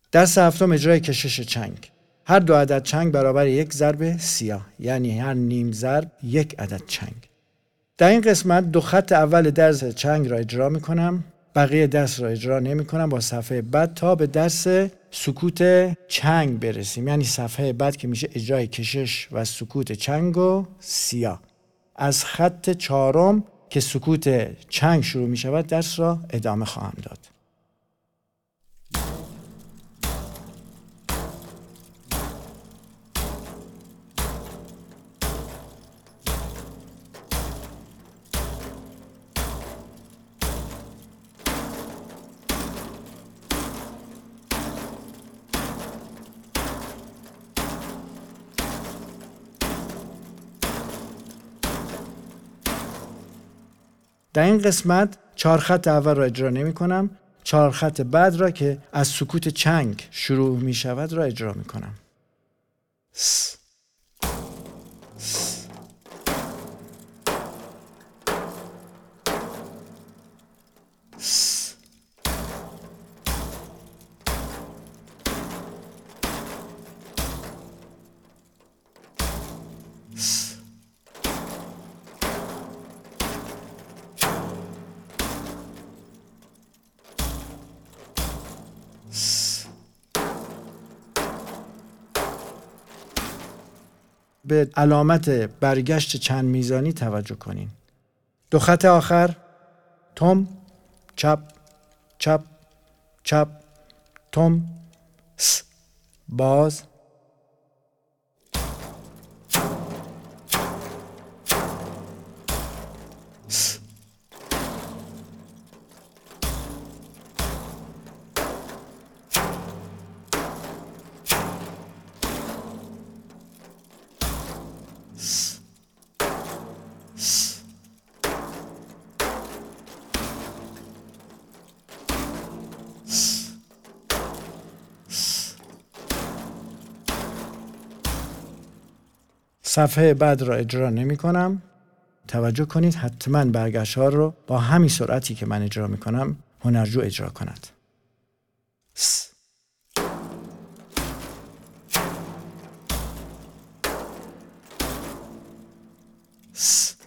درس هفتم اجرای کشش چنگ. هر 2 عدد چنگ برابر 1 ضرب سیاه، یعنی هر نیم ضرب 1 عدد چنگ. در این قسمت 2 خط اول درس چنگ را اجرا میکنم، بقیه درس را اجرا نمی کنم با صفحه بعد تا به درس سکوت چنگ برسیم، یعنی صفحه بعد که میشه اجرای کشش و سکوت چنگ و سیاه. از خط 4 که سکوت چنگ شروع می شود درس را ادامه خواهم داد. در این قسمت 4 خط اول را اجرا نمی کنم، 4 خط بعد را که از سکوت چنگ شروع می شود را اجرا می کنم. س. س. س. س. به علامت برگشت چند میزانی توجه کنین. 2 خط آخر تم، چپ، چپ، چپ، تم، س، باز، س. صفحه بعد را اجرا نمی کنم. توجه کنید حتما برگشت ها رو با همین سرعتی که من اجرا می کنم هنرجو اجرا کند. س. س.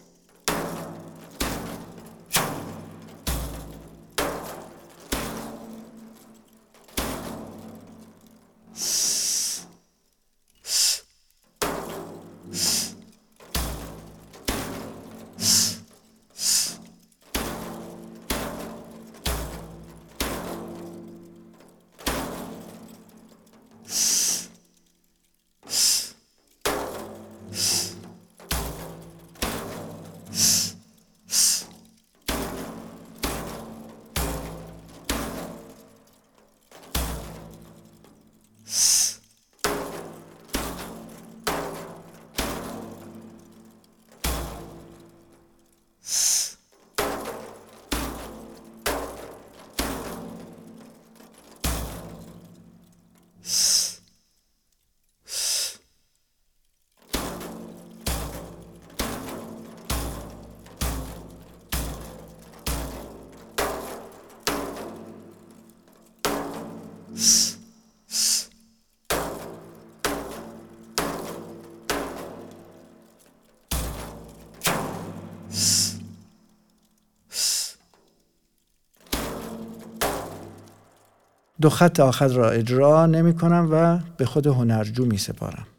دو خط آخر را اجرا نمی کنم و به خود هنرجو می سپارم.